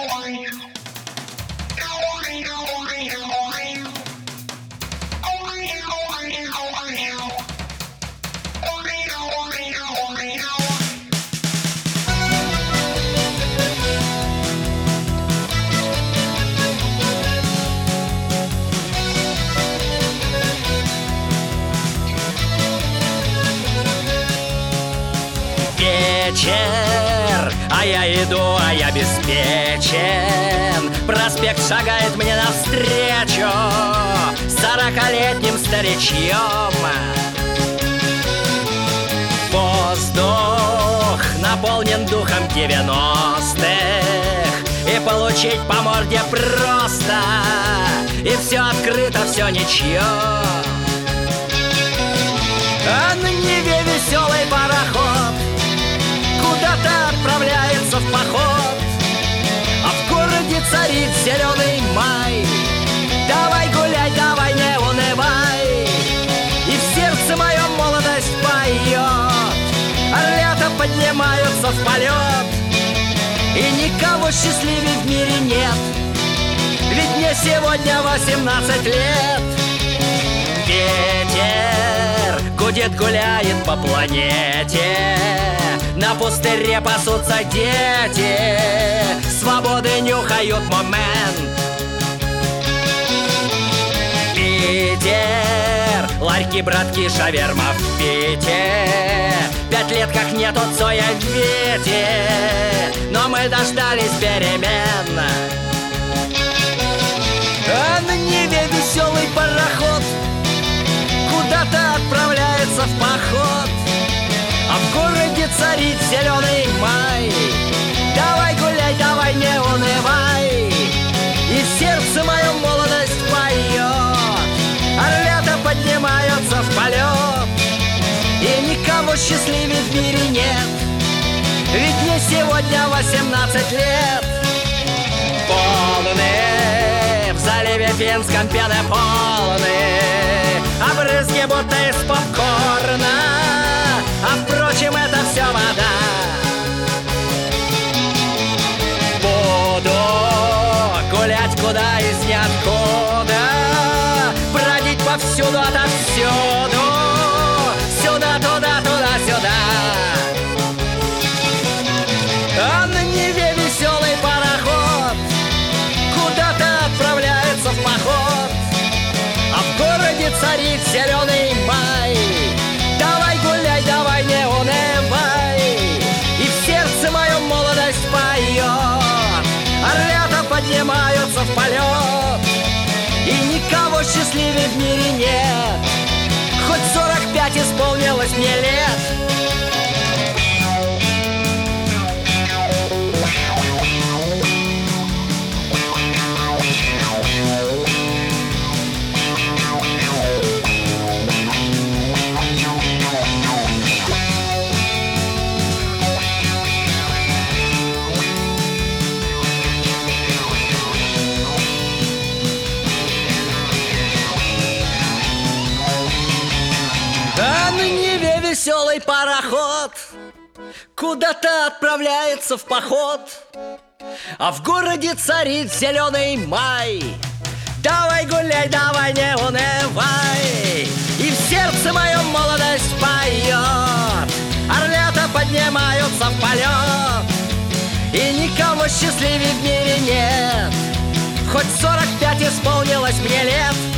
Вечер, а я иду, а я обеспечен. Проспект шагает мне навстречу 40-летним старичьем. Воздух наполнен духом 90-х, и получить по морде просто, и все открыто, все ничье. А на Неве веселый пароход куда-то отправляется в поход, а в городе царит зеленый май. Давай гуляй, давай не унывай, и в сердце моем молодость поет, а лето поднимаются в полет, и никого счастливее в мире нет, ведь мне сегодня 18 лет. Ветер гудит, гуляет по планете, на пустыре пасутся дети, свободы нюхают момент. Питер, ларьки, братки, шаверма в Пите. 5 лет как нету Цоя в Вете, но мы дождались перемен. А на Неве веселый пароход куда-то отправляется в поход, а в городе царит зеленый май. Давай гуляй, давай не унывай, и в сердце моем молодость поет, а лето поднимается в полет, и никого счастливее в мире нет, ведь мне сегодня 18 лет. Полны в заливе финском пены полны, обрызги будто из попкорна, а впрочем это все вода. Буду гулять куда из ниоткуда, бродить повсюду, отовсюду, сюда, туда, туда-сюда. А на Неве веселый пароход куда-то отправляется в поход, а в городе царит зеленый май. Давай гуляй, давай не унывай, и в сердце моем молодость поет, а лето поднимаются в полет, и никого счастливее в мире нет, хоть 45 исполнилось мне лет. А на Неве веселый пароход куда-то отправляется в поход, а в городе царит зеленый май. Давай гуляй, давай не унывай, и в сердце моем молодость поет, орлята поднимаются в полет, и никого счастливее в мире нет, хоть 45 исполнилось мне лет.